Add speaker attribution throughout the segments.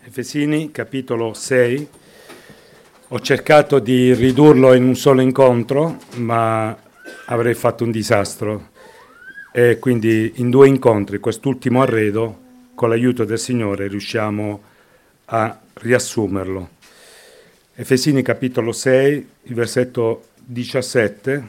Speaker 1: Efesini, capitolo 6. Ho cercato di ridurlo in un solo incontro, ma avrei fatto un disastro. E quindi in 2 incontri, quest'ultimo arredo, con l'aiuto del Signore, riusciamo a riassumerlo. Efesini, capitolo 6, il versetto 17.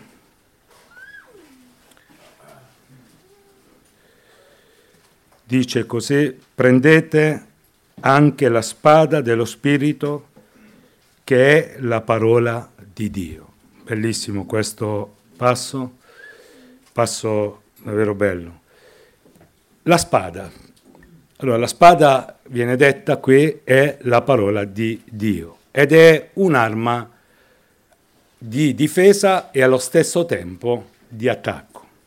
Speaker 1: Dice così: prendete anche la spada dello Spirito, che è la parola di Dio. Bellissimo questo passo davvero bello. La spada. Allora, la spada, viene detta qui, è la parola di Dio ed è un'arma di difesa e allo stesso tempo di attacco.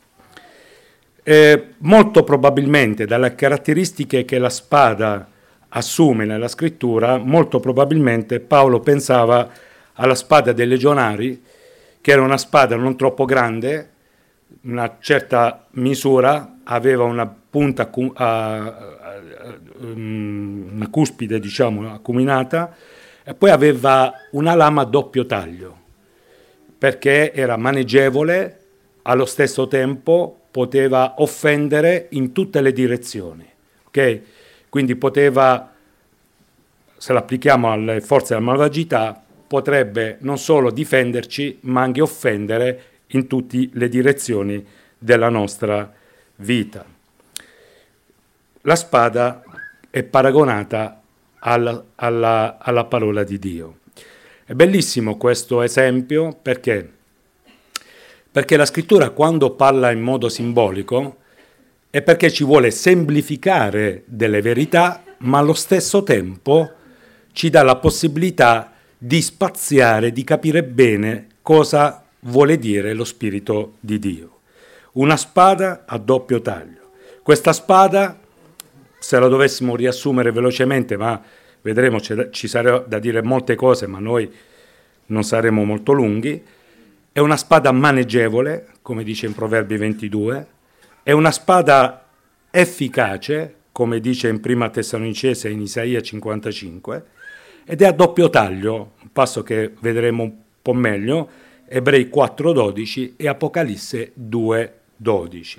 Speaker 1: Molto probabilmente, dalle caratteristiche che la spada assume nella scrittura, molto probabilmente Paolo pensava alla spada dei legionari, che era una spada non troppo grande, una certa misura, aveva una punta, una cuspide, diciamo, acuminata, e poi aveva una lama a doppio taglio, perché era maneggevole, allo stesso tempo poteva offendere in tutte le direzioni, ok? Quindi poteva, se l'applichiamo alle forze della malvagità, potrebbe non solo difenderci, ma anche offendere in tutte le direzioni della nostra vita. La spada è paragonata alla parola di Dio. È bellissimo questo esempio perché la scrittura, quando parla in modo simbolico, è perché ci vuole semplificare delle verità, ma allo stesso tempo ci dà la possibilità di spaziare, di capire bene cosa vuole dire lo Spirito di Dio. Una spada a doppio taglio. Questa spada, se la dovessimo riassumere velocemente, ma vedremo, ci sarà da dire molte cose, ma noi non saremo molto lunghi, è una spada maneggevole, come dice in Proverbi 22, è una spada efficace, come dice in Prima Tessalonicese e in Isaia 55, ed è a doppio taglio, un passo che vedremo un po' meglio, Ebrei 4,12 e Apocalisse 2,12.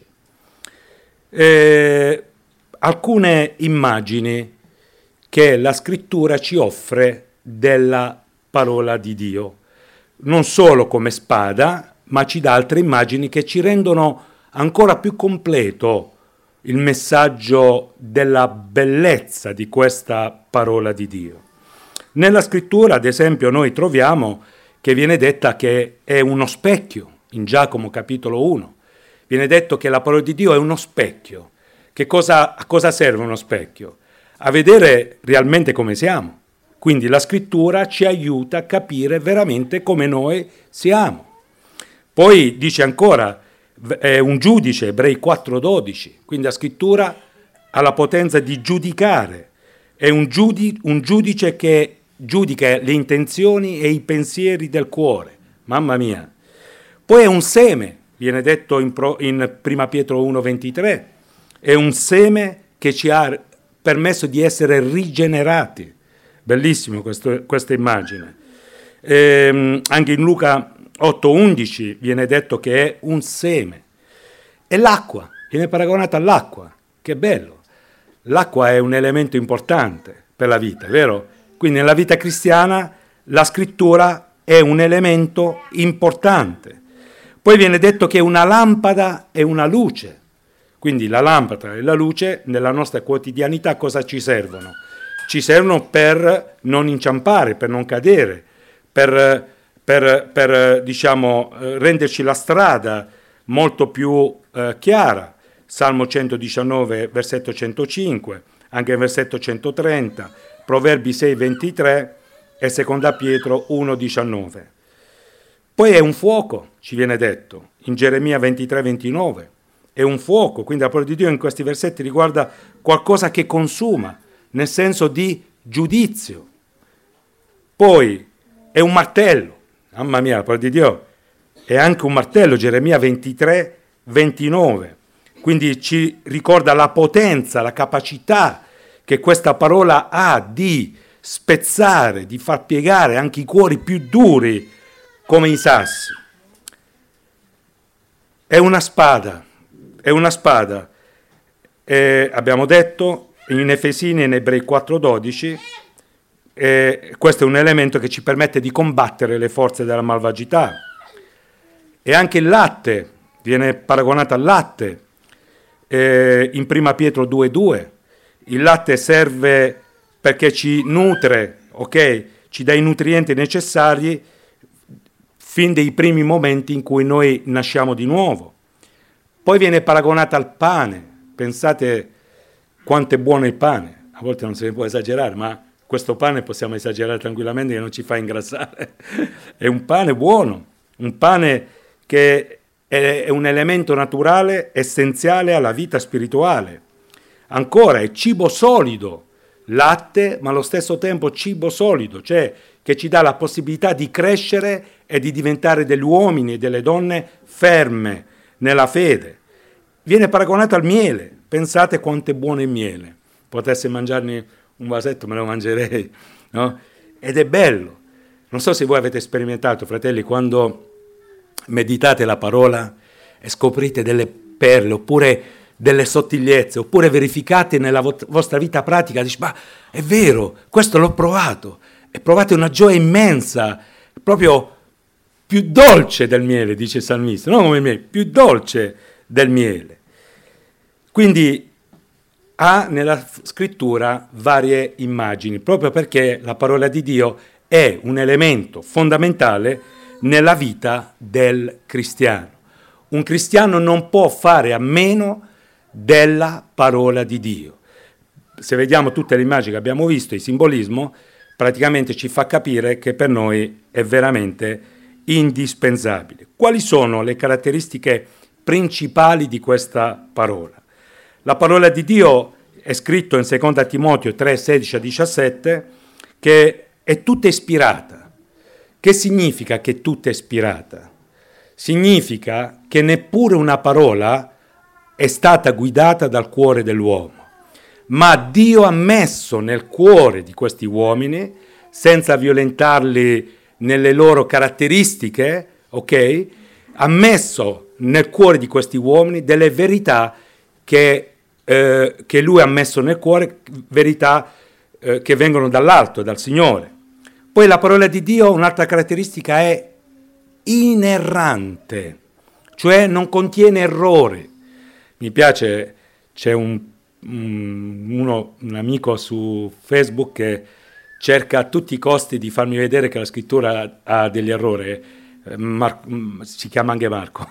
Speaker 1: Alcune immagini che la scrittura ci offre della parola di Dio, non solo come spada, ma ci dà altre immagini che ci rendono ancora più completo il messaggio della bellezza di questa parola di Dio. Nella scrittura, ad esempio, noi troviamo che viene detta che è uno specchio, in Giacomo capitolo 1. Viene detto che la parola di Dio è uno specchio. A cosa serve uno specchio? A vedere realmente come siamo. Quindi la scrittura ci aiuta a capire veramente come noi siamo. Poi dice ancora, è un giudice, Ebrei 4,12, quindi la scrittura ha la potenza di giudicare, è un giudice che giudica le intenzioni e i pensieri del cuore, mamma mia. Poi è un seme, viene detto in 1 Pietro 1,23, è un seme che ci ha permesso di essere rigenerati. Bellissimo questa immagine. Anche in Luca 8,11 viene detto che è un seme. E l'acqua, viene paragonata all'acqua. Che bello. L'acqua è un elemento importante per la vita, vero? Quindi nella vita cristiana la scrittura è un elemento importante. Poi viene detto che una lampada è una luce. Quindi la lampada e la luce nella nostra quotidianità cosa ci servono? Ci servono per non inciampare, per non cadere, per diciamo, renderci la strada molto più chiara. Salmo 119, versetto 105, anche il versetto 130, Proverbi 6, 23 e 2 Pietro 1, 19. Poi è un fuoco, ci viene detto, in Geremia 23, 29. È un fuoco, quindi la parola di Dio in questi versetti riguarda qualcosa che consuma, nel senso di giudizio. Poi è un martello, mamma mia, la parola di Dio è anche un martello, Geremia 23, 29, quindi ci ricorda la potenza, la capacità che questa parola ha di spezzare, di far piegare anche i cuori più duri come i sassi. È una spada, è una spada. Abbiamo detto in Efesini e in Ebrei 4,12, questo è un elemento che ci permette di combattere le forze della malvagità. E anche il latte viene paragonato al latte, in Prima Pietro 2,2. Il latte serve perché ci nutre, ok? Ci dà i nutrienti necessari fin dai primi momenti in cui noi nasciamo di nuovo. Poi viene paragonata al pane. Pensate quanto è buono il pane. A volte non se ne può esagerare, ma questo pane possiamo esagerare tranquillamente che non ci fa ingrassare. È un pane buono, un pane che è un elemento naturale essenziale alla vita spirituale. Ancora è cibo solido, latte, ma allo stesso tempo cibo solido, cioè che ci dà la possibilità di crescere e di diventare degli uomini e delle donne ferme nella fede. Viene paragonato al miele. Pensate quanto è buono il miele. Potessi mangiarne un vasetto, me lo mangerei, no? Ed è bello. Non so se voi avete sperimentato, fratelli, quando meditate la parola e scoprite delle perle, oppure delle sottigliezze, oppure verificate nella vostra vita pratica, dici, ma è vero, questo l'ho provato, e provate una gioia immensa, proprio più dolce del miele, dice il salmista, non come il miele, più dolce del miele. Quindi ha nella scrittura varie immagini, proprio perché la parola di Dio è un elemento fondamentale nella vita del cristiano. Un cristiano non può fare a meno della parola di Dio. Se vediamo tutte le immagini che abbiamo visto, il simbolismo, praticamente ci fa capire che per noi è veramente indispensabile. Quali sono le caratteristiche principali di questa parola? La parola di Dio è scritto in 2 Timoteo 3, 16 a 17, che è tutta ispirata. Che significa che è tutta ispirata? Significa che neppure una parola è stata guidata dal cuore dell'uomo, ma Dio ha messo nel cuore di questi uomini, senza violentarli nelle loro caratteristiche, ok? Ha messo nel cuore di questi uomini delle verità che Lui ha messo nel cuore, verità che vengono dall'alto, dal Signore. Poi la parola di Dio, un'altra caratteristica, è inerrante, cioè non contiene errore. Mi piace, c'è un amico su Facebook che cerca a tutti i costi di farmi vedere che la scrittura ha degli errori, si chiama anche Marco,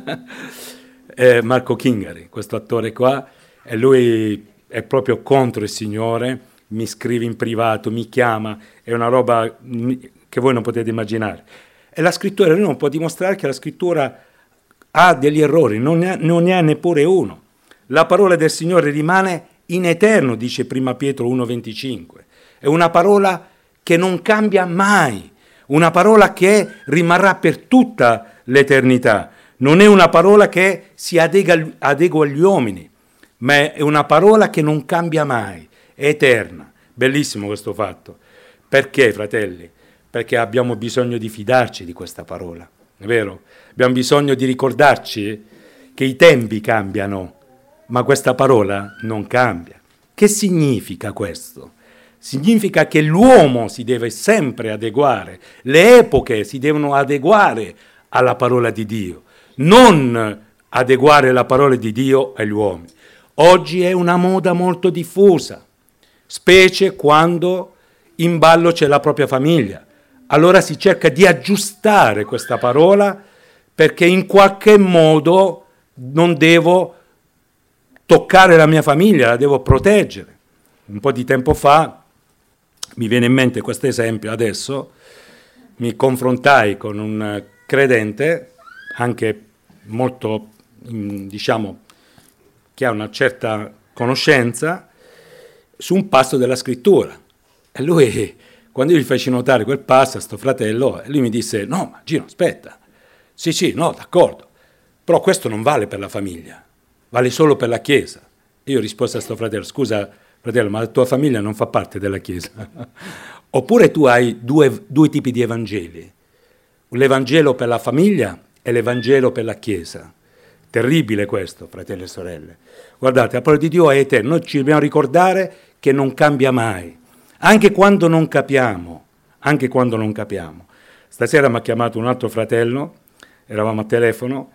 Speaker 1: Marco Kingari, questo attore qua, e lui è proprio contro il Signore, mi scrive in privato, mi chiama, è una roba che voi non potete immaginare. E la scrittura, lui non può dimostrare che la scrittura ha degli errori, non ne ha neppure uno. La parola del Signore rimane in eterno, dice Prima Pietro 1,25. È una parola che non cambia mai, una parola che rimarrà per tutta l'eternità. Non è una parola che si adegua agli uomini, ma è una parola che non cambia mai, è eterna. Bellissimo questo fatto. Perché, fratelli? Perché abbiamo bisogno di fidarci di questa parola, è vero? Abbiamo bisogno di ricordarci che i tempi cambiano, ma questa parola non cambia. Che significa questo? Significa che l'uomo si deve sempre adeguare, le epoche si devono adeguare alla parola di Dio, non adeguare la parola di Dio agli uomini. Oggi è una moda molto diffusa, specie quando in ballo c'è la propria famiglia. Allora si cerca di aggiustare questa parola perché in qualche modo non devo toccare la mia famiglia, la devo proteggere. Un po' di tempo fa, mi viene in mente questo esempio adesso, mi confrontai con un credente, anche molto, diciamo, che ha una certa conoscenza, su un passo della scrittura. E lui, quando io gli feci notare quel passo a sto fratello, lui mi disse, no, ma Gino, aspetta, sì, no, d'accordo, però questo non vale per la famiglia, vale solo per la Chiesa. Io risposi a sto fratello, scusa Fratello, ma la tua famiglia non fa parte della Chiesa. Oppure tu hai due tipi di Evangeli. L'Evangelo per la famiglia e l'Evangelo per la Chiesa. Terribile questo, fratelli e sorelle. Guardate, la parola di Dio è eterna. Noi ci dobbiamo ricordare che non cambia mai. Anche quando non capiamo. Anche quando non capiamo. Stasera mi ha chiamato un altro fratello, eravamo a telefono,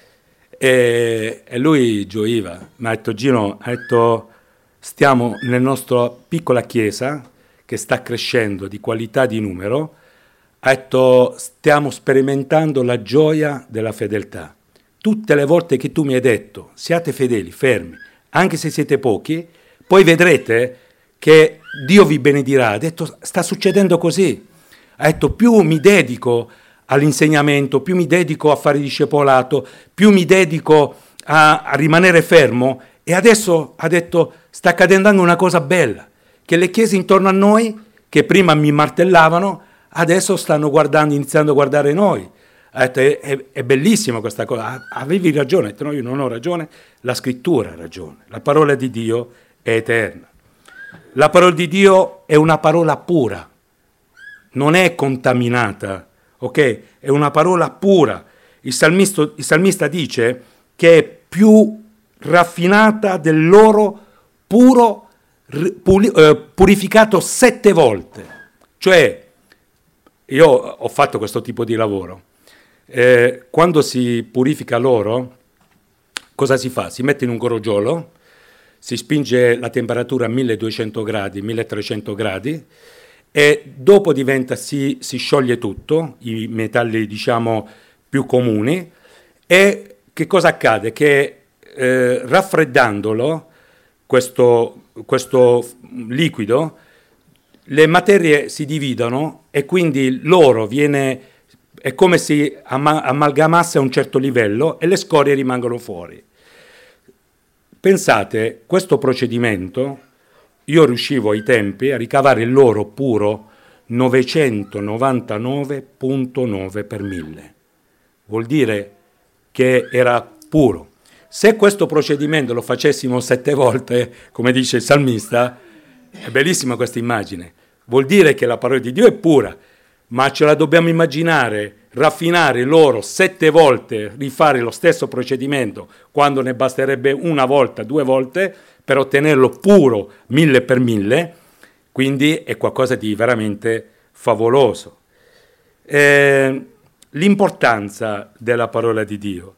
Speaker 1: e lui gioiva. Mi ha detto, Gino, stiamo nella nostra piccola chiesa, che sta crescendo di qualità di numero, ha detto, stiamo sperimentando la gioia della fedeltà. Tutte le volte che tu mi hai detto, siate fedeli, fermi, anche se siete pochi, poi vedrete che Dio vi benedirà. Ha detto, sta succedendo così. Ha detto, più mi dedico all'insegnamento, più mi dedico a fare discepolato, più mi dedico a rimanere fermo, e adesso, ha detto, sta accadendo anche una cosa bella, che le chiese intorno a noi, che prima mi martellavano, adesso stanno iniziando a guardare noi. Ha detto, è bellissima questa cosa, avevi ragione. Ha detto, no, io non ho ragione, la scrittura ha ragione, la parola di Dio è eterna. La parola di Dio è una parola pura, non è contaminata, ok? È una parola pura. Il salmista dice che è più raffinata dell'oro puro, purificato 7 volte. Cioè, io ho fatto questo tipo di lavoro. Quando si purifica l'oro, cosa si fa? Si mette in un crogiolo, si spinge la temperatura a 1200 gradi, 1300 gradi, e dopo si scioglie tutto, i metalli diciamo più comuni, e che cosa accade? Che raffreddandolo, questo liquido, le materie si dividono e quindi l'oro è come se amalgamasse a un certo livello e le scorie rimangono fuori. Pensate, questo procedimento, io riuscivo ai tempi a ricavare l'oro puro 999,9 per 1000. Vuol dire che era puro. Se questo procedimento lo facessimo 7 volte, come dice il salmista, è bellissima questa immagine. Vuol dire che la parola di Dio è pura, ma ce la dobbiamo immaginare, raffinare l'oro 7 volte, rifare lo stesso procedimento, quando ne basterebbe una volta, 2 volte, per ottenerlo puro 1000 per 1000, quindi è qualcosa di veramente favoloso. L'importanza della parola di Dio.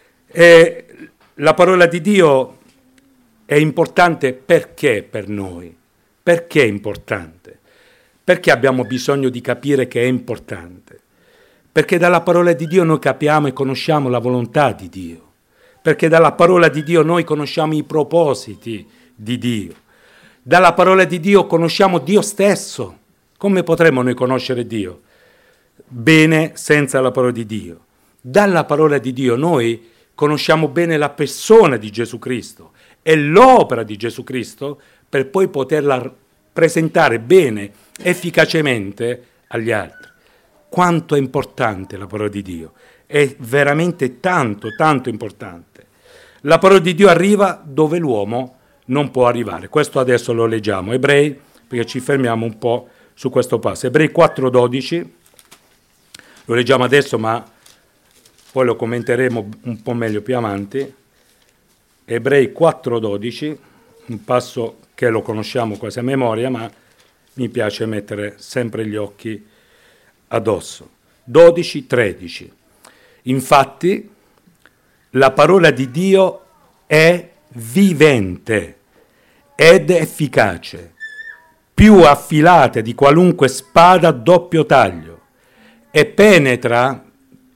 Speaker 1: La parola di Dio è importante perché per noi? Perché è importante? Perché abbiamo bisogno di capire che è importante? Perché dalla parola di Dio noi capiamo e conosciamo la volontà di Dio. Perché dalla parola di Dio noi conosciamo i propositi di Dio. Dalla parola di Dio conosciamo Dio stesso. Come potremmo noi conoscere Dio? Bene senza la parola di Dio. Dalla parola di Dio noi conosciamo bene la persona di Gesù Cristo e l'opera di Gesù Cristo per poi poterla presentare bene, efficacemente agli altri. Quanto è importante la parola di Dio, è veramente tanto, tanto importante. La parola di Dio arriva dove l'uomo non può arrivare. Questo adesso lo leggiamo, Ebrei, perché ci fermiamo un po' su questo passo. Ebrei 4,12, lo leggiamo adesso, ma poi lo commenteremo un po' meglio più avanti. Ebrei 4,12, un passo che lo conosciamo quasi a memoria, ma mi piace mettere sempre gli occhi addosso. 12,13. Infatti, la parola di Dio è vivente ed efficace, più affilata di qualunque spada a doppio taglio, e penetra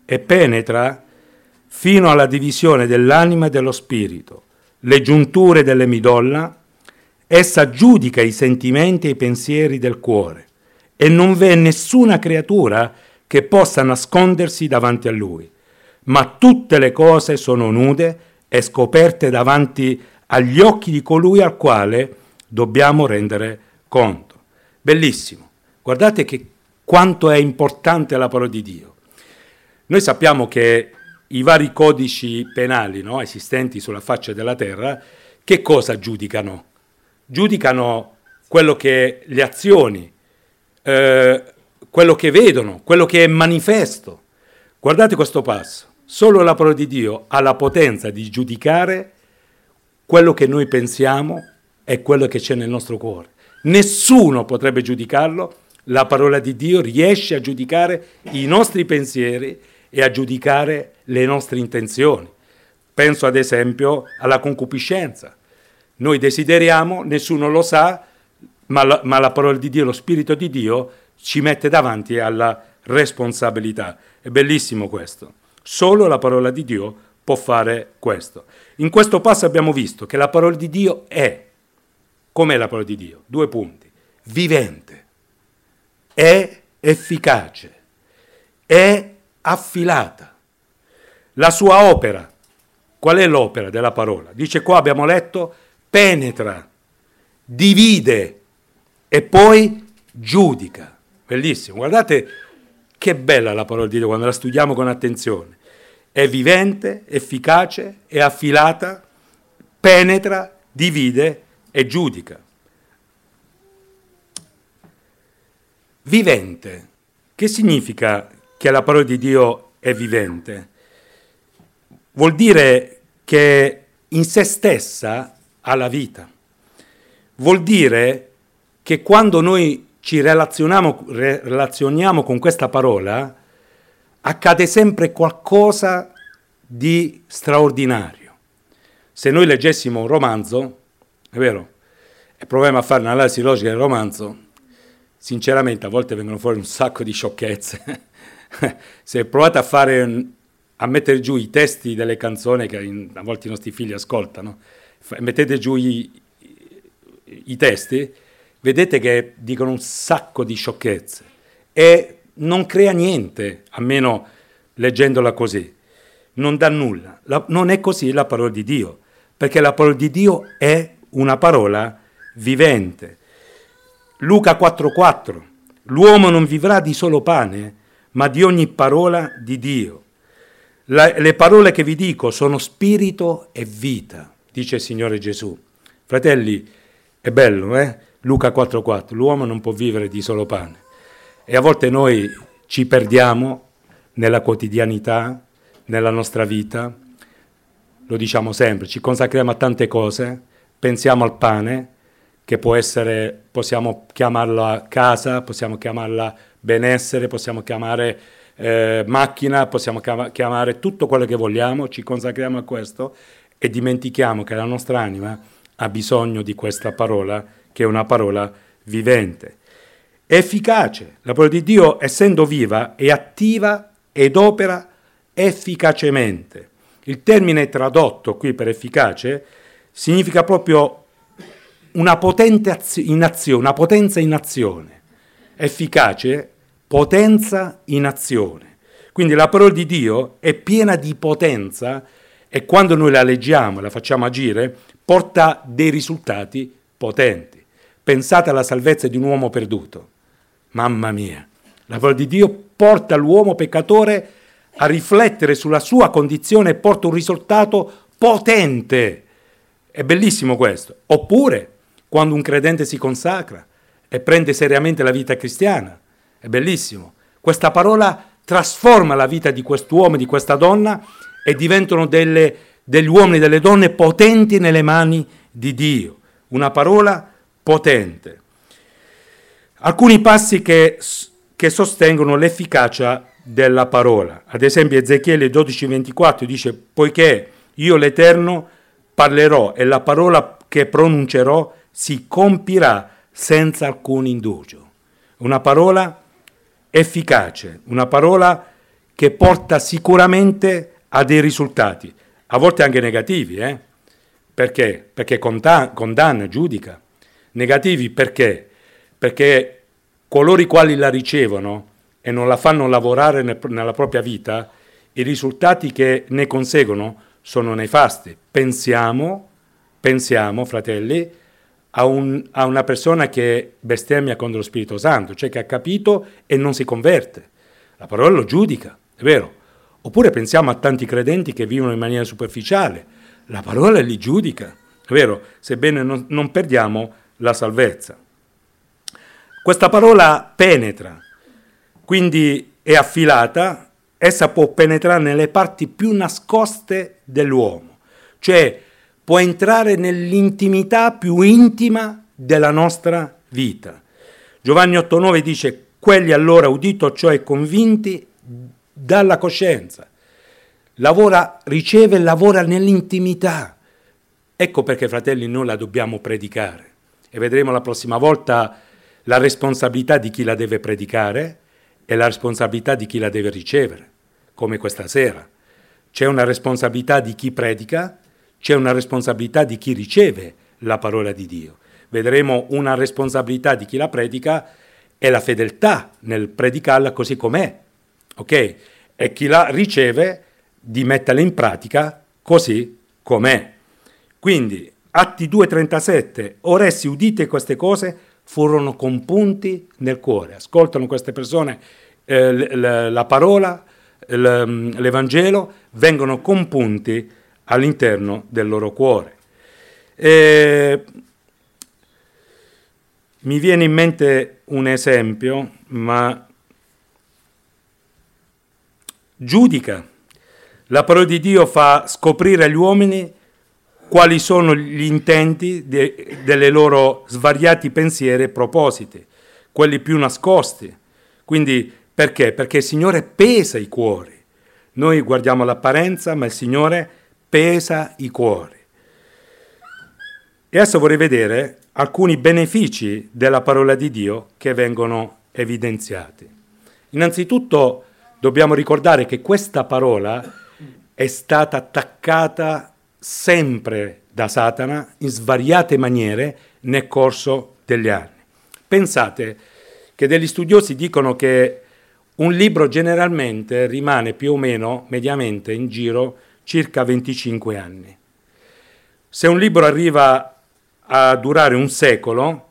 Speaker 1: fino alla divisione dell'anima e dello spirito, le giunture delle midolla. Essa giudica i sentimenti e i pensieri del cuore, e non v'è nessuna creatura che possa nascondersi davanti a lui, ma tutte le cose sono nude e scoperte davanti agli occhi di colui al quale dobbiamo rendere conto. Bellissimo. Guardate che quanto è importante la parola di Dio. Noi sappiamo che i vari codici penali, no, esistenti sulla faccia della terra, che cosa giudicano? giudicano quello che le azioni, quello che vedono, quello che è manifesto. Guardate questo passo. Solo la parola di Dio ha la potenza di giudicare quello che noi pensiamo e quello che c'è nel nostro cuore. Nessuno potrebbe giudicarlo. La parola di Dio riesce a giudicare i nostri pensieri e a giudicare le nostre intenzioni. Penso ad esempio alla concupiscenza. Noi desideriamo, nessuno lo sa, ma la parola di Dio, lo Spirito di Dio ci mette davanti alla responsabilità. È bellissimo questo. Solo la parola di Dio può fare questo. In questo passo abbiamo visto che la parola di Dio è, com'è la parola di Dio? 2 punti. Vivente, è efficace, è affilata. La sua opera, qual è l'opera della parola? Dice qua, abbiamo letto, penetra, divide e poi giudica. Bellissimo, guardate che bella la parola di Dio quando la studiamo con attenzione. È vivente, efficace, è affilata, penetra, divide e giudica. Vivente. Che significa che la parola di Dio è vivente? Vuol dire che in se stessa ha la vita. Vuol dire che quando noi ci relazioniamo con questa parola, accade sempre qualcosa di straordinario. Se noi leggessimo un romanzo, è vero, e proviamo a fare un'analisi logica del romanzo, sinceramente a volte vengono fuori un sacco di sciocchezze. Se provate a mettere giù i testi delle canzoni che a volte i nostri figli ascoltano, mettete giù i testi, vedete che dicono un sacco di sciocchezze e non crea niente, almeno leggendola così. Non dà nulla. Non è così la parola di Dio, perché la parola di Dio è una parola vivente. Luca 4,4: l'uomo non vivrà di solo pane, ma di ogni parola di Dio. Le parole che vi dico sono spirito e vita, dice il Signore Gesù. Fratelli, è bello, Luca 4,4: l'uomo non può vivere di solo pane. E a volte noi ci perdiamo nella quotidianità, nella nostra vita, lo diciamo sempre, ci consacriamo a tante cose, pensiamo al pane, che può essere, possiamo chiamarla casa, possiamo chiamarla benessere, possiamo chiamare macchina, possiamo chiamare tutto quello che vogliamo, ci consacriamo a questo e dimentichiamo che la nostra anima ha bisogno di questa parola, che è una parola vivente. È efficace. La parola di Dio, essendo viva, è attiva ed opera efficacemente. Il termine tradotto qui per efficace significa proprio una potente in azione, una potenza in azione. Efficace, potenza in azione. Quindi la parola di Dio è piena di potenza e quando noi la leggiamo, la facciamo agire, porta dei risultati potenti. Pensate alla salvezza di un uomo perduto. Mamma mia, la parola di Dio porta l'uomo peccatore a riflettere sulla sua condizione e porta un risultato potente. È bellissimo questo. Oppure, quando un credente si consacra e prende seriamente la vita cristiana, è bellissimo. Questa parola trasforma la vita di quest'uomo e di questa donna e diventano degli uomini e delle donne potenti nelle mani di Dio. Una parola potente. Alcuni passi che sostengono l'efficacia della parola. Ad esempio Ezechiele 12,24 dice: poiché io l'Eterno parlerò e la parola che pronuncerò si compirà senza alcun indugio. Una parola efficace, una parola che porta sicuramente a dei risultati, a volte anche negativi, Perché? Perché condanna, giudica. Negativi perché? Perché coloro i quali la ricevono e non la fanno lavorare nella propria vita, i risultati che ne conseguono sono nefasti. Pensiamo, fratelli, a una persona che bestemmia contro lo Spirito Santo, cioè che ha capito e non si converte. La parola lo giudica, è vero. Oppure pensiamo a tanti credenti che vivono in maniera superficiale. La parola li giudica, È vero? Sebbene non perdiamo la salvezza. Questa parola penetra, quindi è affilata, essa può penetrare nelle parti più nascoste dell'uomo, cioè può entrare nell'intimità più intima della nostra vita. Giovanni 8,9 dice: quelli allora udito ciò e convinti dalla coscienza. Riceve e lavora nell'intimità. Ecco perché, fratelli, noi la dobbiamo predicare. E vedremo la prossima volta la responsabilità di chi la deve predicare e la responsabilità di chi la deve ricevere, come questa sera. C'è una responsabilità di chi predica, c'è una responsabilità di chi riceve la parola di Dio. Vedremo una responsabilità di chi la predica e la fedeltà nel predicarla così com'è, ok? E chi la riceve di metterla in pratica così com'è. Quindi, Atti 2,37, or essi udite queste cose furono compunti nel cuore. Ascoltano queste persone la parola, l'Evangelo, vengono compunti all'interno del loro cuore. Mi viene in mente un esempio, ma giudica. La parola di Dio fa scoprire agli uomini quali sono gli intenti delle loro svariati pensieri e propositi, quelli più nascosti. Quindi perché? Perché il Signore pesa i cuori. Noi guardiamo l'apparenza, ma il Signore pesa i cuori. E adesso vorrei vedere alcuni benefici della parola di Dio che vengono evidenziati. Innanzitutto dobbiamo ricordare che questa parola è stata attaccata sempre da Satana in svariate maniere nel corso degli anni. Pensate che degli studiosi dicono che un libro generalmente rimane più o meno, mediamente, in giro circa 25 anni. Se un libro arriva a durare un secolo,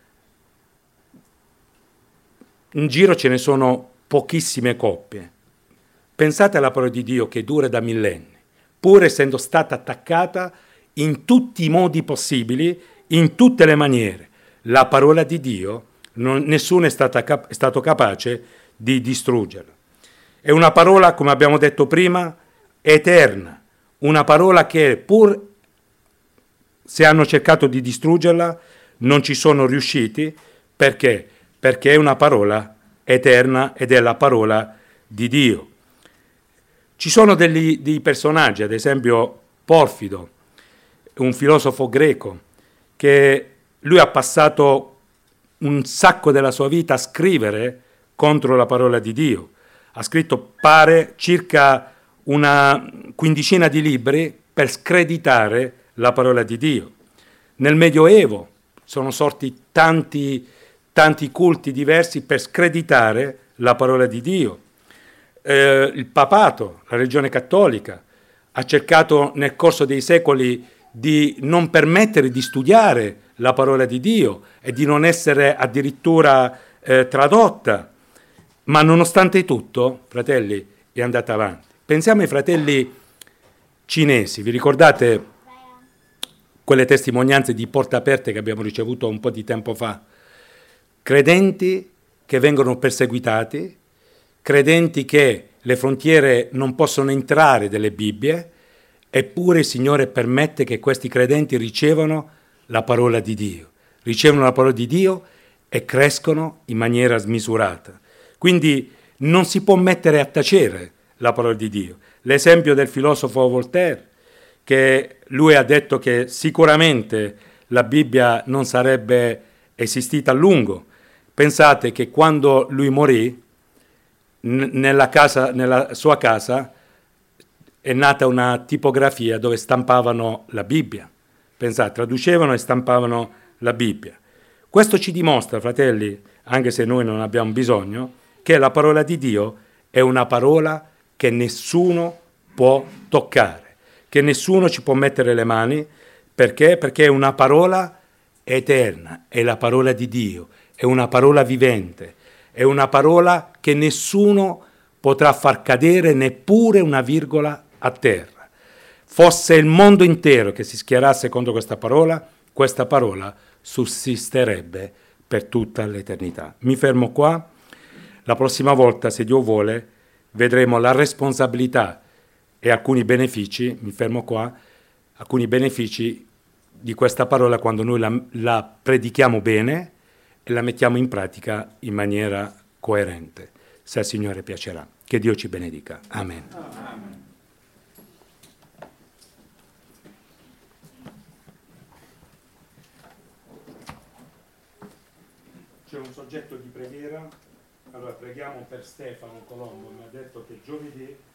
Speaker 1: in giro ce ne sono pochissime copie. Pensate alla parola di Dio che dura da millenni, pur essendo stata attaccata in tutti i modi possibili, in tutte le maniere. La parola di Dio, nessuno è stato capace di distruggerla. È una parola, come abbiamo detto prima, eterna, una parola che pur se hanno cercato di distruggerla non ci sono riusciti. Perché? Perché è una parola eterna ed è la parola di Dio. Ci sono dei personaggi, ad esempio Porfido, un filosofo greco, che lui ha passato un sacco della sua vita a scrivere contro la parola di Dio. Ha scritto, pare, circa una quindicina di libri per screditare la parola di Dio. Nel Medioevo sono sorti tanti culti diversi per screditare la parola di Dio. Il papato, la religione cattolica, ha cercato nel corso dei secoli di non permettere di studiare la parola di Dio e di non essere addirittura tradotta, ma nonostante tutto, fratelli, è andata avanti. Pensiamo ai fratelli cinesi, vi ricordate quelle testimonianze di porte aperte che abbiamo ricevuto un po' di tempo fa? Credenti che vengono perseguitati, credenti che le frontiere non possono entrare delle Bibbie, eppure il Signore permette che questi credenti ricevano la parola di Dio, ricevono la parola di Dio e crescono in maniera smisurata. Quindi non si può mettere a tacere la parola di Dio. L'esempio del filosofo Voltaire, che lui ha detto che sicuramente la Bibbia non sarebbe esistita a lungo. Pensate che quando lui morì, nella sua casa è nata una tipografia dove stampavano la Bibbia. Pensate, traducevano e stampavano la Bibbia. Questo ci dimostra, fratelli, anche se noi non abbiamo bisogno, che la parola di Dio è una parola che nessuno può toccare, che nessuno ci può mettere le mani. Perché? Perché è una parola eterna, è la parola di Dio, è una parola vivente, è una parola che nessuno potrà far cadere neppure una virgola a terra. fosse il mondo intero che si schierasse contro questa parola sussisterebbe per tutta l'eternità. Mi fermo qua. La prossima volta, se Dio vuole, vedremo la responsabilità e alcuni benefici, mi fermo qua, alcuni benefici di questa parola quando noi la predichiamo bene e la mettiamo in pratica in maniera coerente. Se al Signore piacerà. Che Dio ci benedica. Amen.
Speaker 2: Amen.
Speaker 1: C'è un soggetto di preghiera. Allora preghiamo per Stefano Colombo, mi ha detto che giovedì